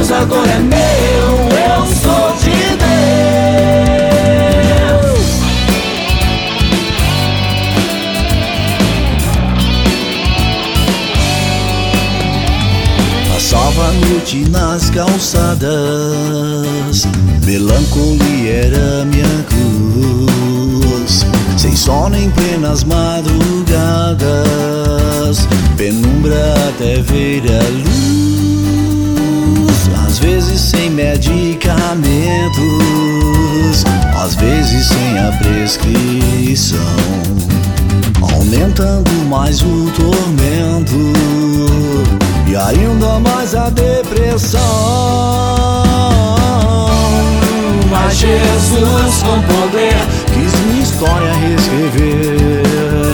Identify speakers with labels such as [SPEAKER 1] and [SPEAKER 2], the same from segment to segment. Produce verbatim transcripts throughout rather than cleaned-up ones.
[SPEAKER 1] Deus agora é meu, eu sou de Deus.
[SPEAKER 2] Passava a noite nas calçadas, melancolia era minha cruz. Sem sono em plenas madrugadas, penumbra até ver a luz. Às vezes sem medicamentos, às vezes sem a prescrição, aumentando mais o tormento e ainda mais a depressão.
[SPEAKER 1] Mas Jesus com poder
[SPEAKER 2] quis minha história reescrever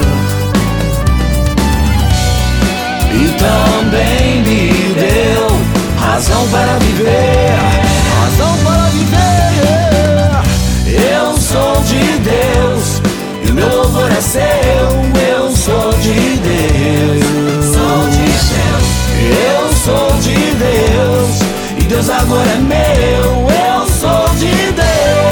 [SPEAKER 1] e também me deu razão para viver,
[SPEAKER 2] razão para viver.
[SPEAKER 1] Eu sou de Deus e o meu louvor é seu. Eu sou de Deus, sou de Deus. Eu sou de Deus e Deus agora é meu. Eu sou de Deus.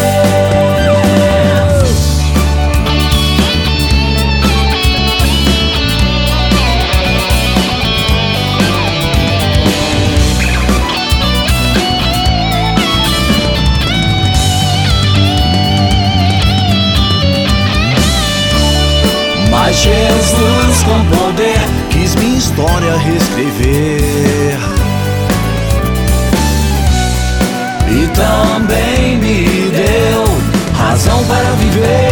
[SPEAKER 1] Mas Jesus com poder
[SPEAKER 2] quis minha história reescrever
[SPEAKER 1] e também me deu razão para viver.